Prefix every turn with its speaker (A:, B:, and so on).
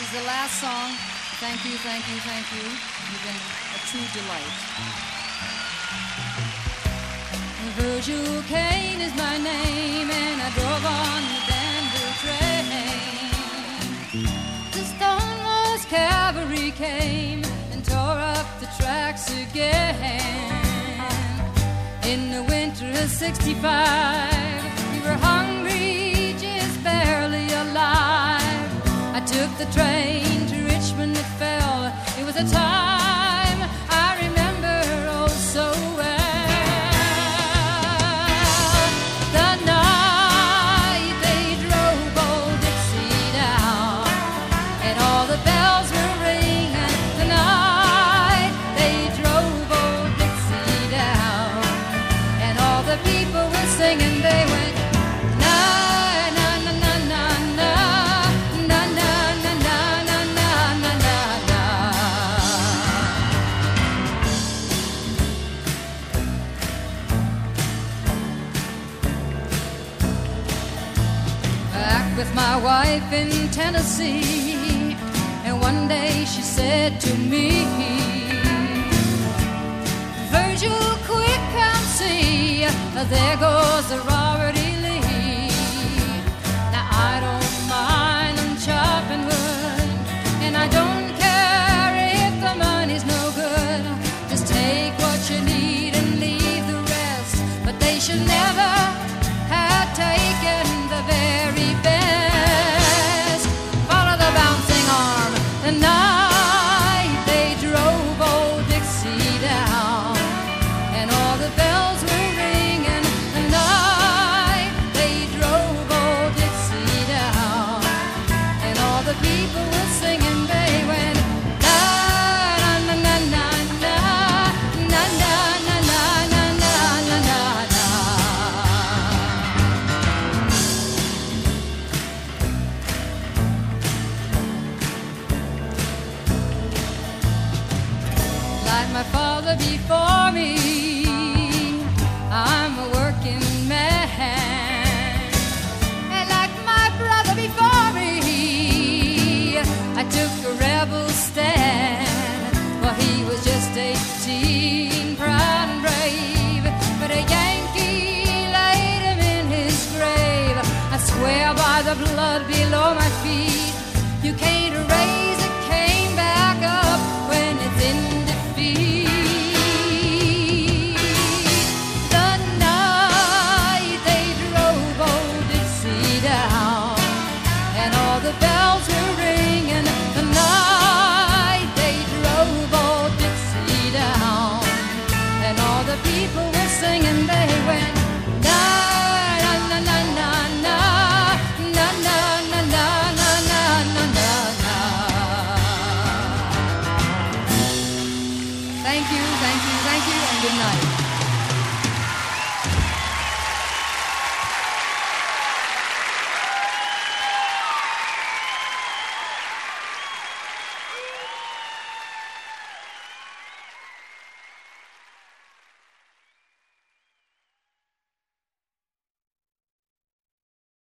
A: is the last song. Thank you, thank you, thank you. You've been a true delight. Virgil Kane is my name, and I drove on the Danville train. The Stonewall's cavalry came and tore up the tracks again. In the winter of '65, we were hungry, just barely alive. I took the train to Richmond, it fell. It was a time I remember oh so well. The night they drove old Dixie down, and all the bells were ringing. The night they drove old Dixie down, and all the people were singing. They went na na na na na na na na na na na na na na. Back with my wife in Tennessee, and one day she said to me, Virgil, quick, come see, there goes the Robert E. Lee. Now I don't mind them chopping wood, and I don't care if the money's no good. Just take what you need and leave the rest, but they should never have taken the very best. Follow the bouncing arm, the night they drove old Dixie down, and all the bells were ringing. The night they drove old Dixie down, and all the people were singing. They went na na na na na na na na na na na na na na. Like my father before me, I'm a working man. And like my brother before me, I took a rebel stand. Well, he was just 18, proud and brave, but a Yankee laid him in his grave. I swear by the blood below my feet, you can't erase a cane back up when it's in defeat. The night they drove old Dixie down, and all the bells were ringing. The night they drove old Dixie down, and all the people were singing. They went na na na na na na na na na na na na na na. Thank you, and good night.